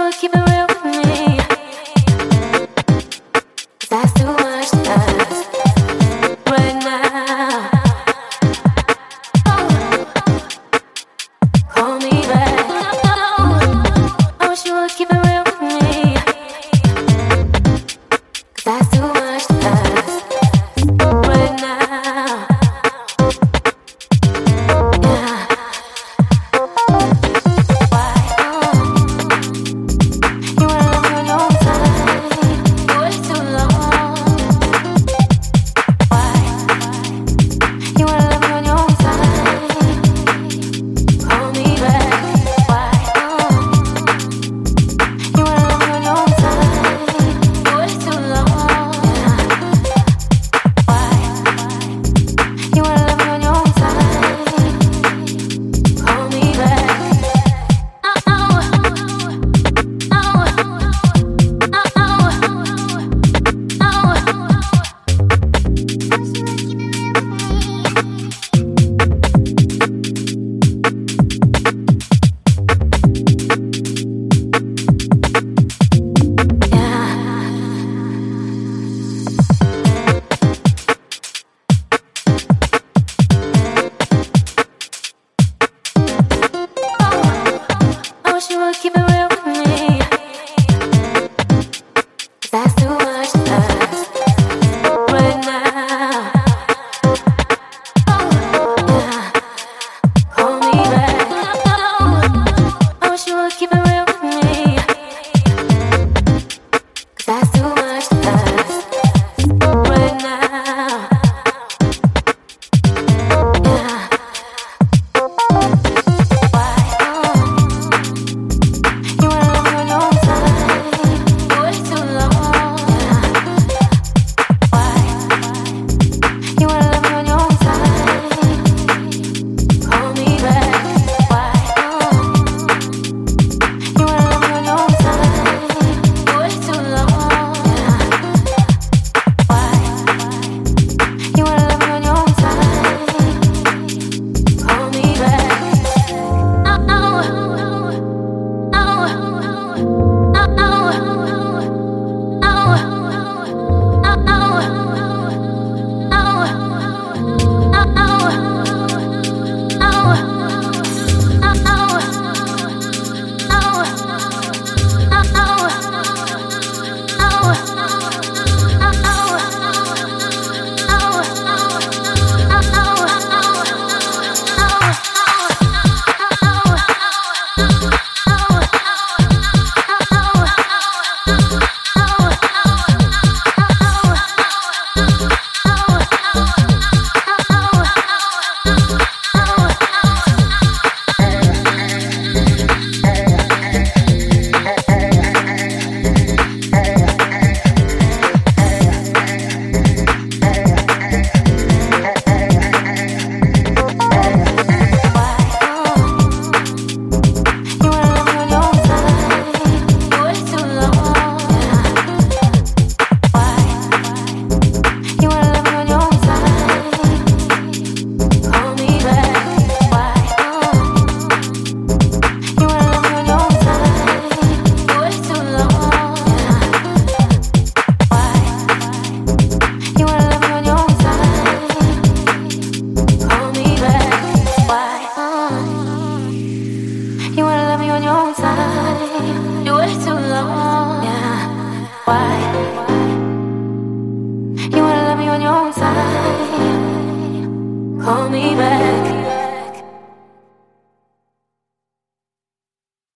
would keep it real with me. 'Cause that's too much to ask right now. Call me back. I wish you would keep it real with me. 'Cause that's too much to ask right now. Yeah. Keep it real with me. That's too much to ask right now. Yeah. Call me back. I wish you would keep it real with me. 'Cause that's too much to ask right now. Yeah. You wanna love me on your own time. You wait too long, yeah. Why? You wanna love me on your own time. Call me back.